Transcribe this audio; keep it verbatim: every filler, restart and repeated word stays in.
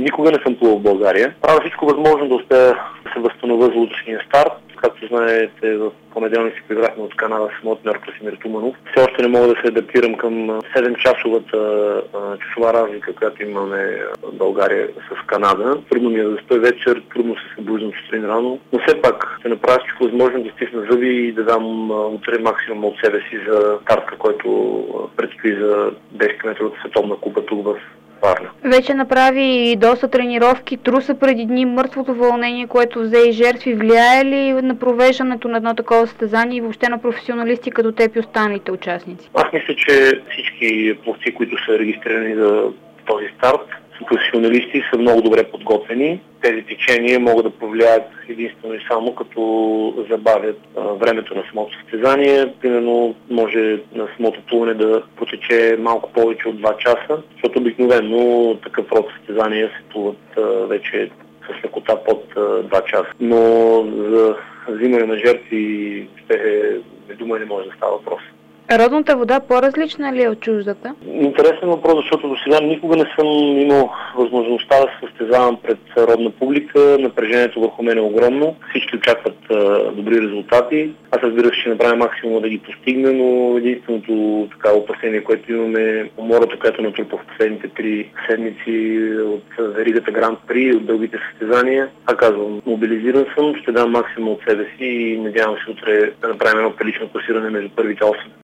никога не съм плувал в България. Правя всичко възможно да успея да се възстановя за утрешния старт. Както знаете, в понеделник си поиграхме от Канада с моят треньор Красимир Туманов. Все още не мога да се адаптирам към седемчасовата часова разлика, която имаме в България с Канада. Трудно ми е да спя вечер, трудно се събуждам сутрин рано, но все пак ще направя всичко възможно да стисна зъби и да дам утре максимум от себе си за старта, който предстои за десет метровата световна купа тук в Варна. Вече направи доста тренировки, труса преди дни, мъртвото вълнение, което взе и жертви, влияе ли на провеждането на едно такова състезание и въобще на професионалисти като теб и останалите участници? Аз мисля, че всички пловци, които са регистрирани за този старт, са професионалисти, са много добре подготвени. Тези течения могат да повлияят единствено и само като забавят а, времето на самото състезание. Примерно може на самото плуване да протече малко повече от два часа, защото обикновено такъв род състезания се плуват а, вече с лекота под а, два часа. Но за взимане на жертви ще не дума не може да става въпрос. Родната вода по-различна ли е от чуждата? Интересен въпрос, защото до сега никога не съм имал възможността да се състезавам пред родна публика. Напрежението върху мен е огромно. Всички очакват а, добри резултати. Аз разбира се, ще направя максимум да ги постигна, но единственото така опасение, което имаме, умората, която натрупа в последните три седмици от веригата Гранд При, от дългите състезания. А казвам, мобилизиран съм, ще дам максимум от себе си и надявам се утре да направим едно прилично класиране между първите осем.